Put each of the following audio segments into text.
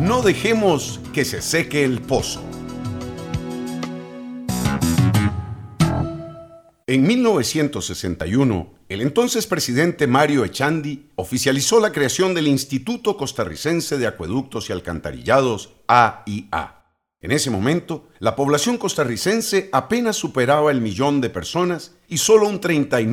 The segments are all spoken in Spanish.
No dejemos que se seque el pozo. En 1961, el entonces presidente Mario Echandi oficializó la creación del Instituto Costarricense de Acueductos y Alcantarillados, AIA. En ese momento, la población costarricense apenas superaba el 1.000.000 de personas y solo un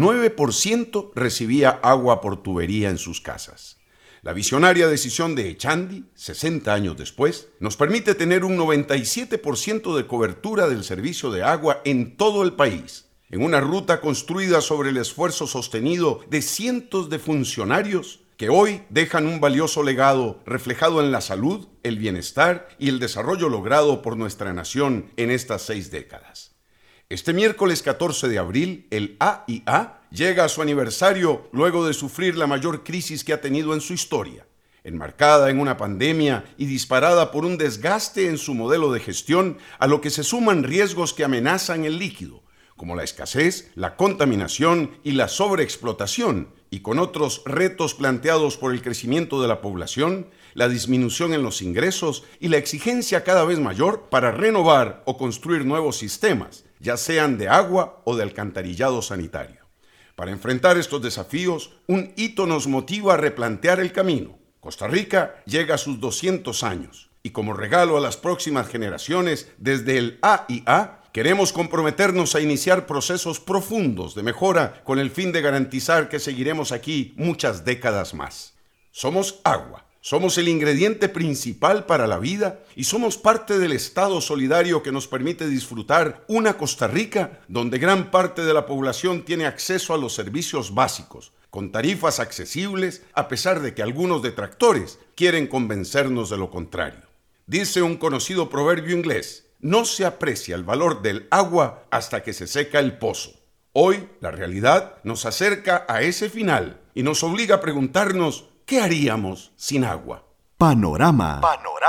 39% recibía agua por tubería en sus casas. La visionaria decisión de Echandi, 60 años después, nos permite tener un 97% de cobertura del servicio de agua en todo el país, en una ruta construida sobre el esfuerzo sostenido de cientos de funcionarios que hoy dejan un valioso legado reflejado en la salud, el bienestar y el desarrollo logrado por nuestra nación en estas 6 décadas. Este miércoles 14 de abril, el AIA llega a su aniversario luego de sufrir la mayor crisis que ha tenido en su historia, enmarcada en una pandemia y disparada por un desgaste en su modelo de gestión, a lo que se suman riesgos que amenazan el líquido, como la escasez, la contaminación y la sobreexplotación, y con otros retos planteados por el crecimiento de la población, la disminución en los ingresos y la exigencia cada vez mayor para renovar o construir nuevos sistemas, ya sean de agua o de alcantarillado sanitario. Para enfrentar estos desafíos, un hito nos motiva a replantear el camino. Costa Rica llega a sus 200 años, y como regalo a las próximas generaciones, desde el AIA, queremos comprometernos a iniciar procesos profundos de mejora con el fin de garantizar que seguiremos aquí muchas décadas más. Somos agua, somos el ingrediente principal para la vida y somos parte del Estado solidario que nos permite disfrutar una Costa Rica donde gran parte de la población tiene acceso a los servicios básicos, con tarifas accesibles, a pesar de que algunos detractores quieren convencernos de lo contrario. Dice un conocido proverbio inglés: no se aprecia el valor del agua hasta que se seca el pozo. Hoy, la realidad nos acerca a ese final y nos obliga a preguntarnos, ¿qué haríamos sin agua? Panorama.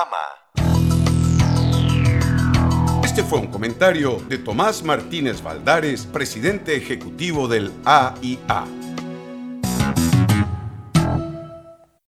Este fue un comentario de Tomás Martínez Valdares, presidente ejecutivo del AIA.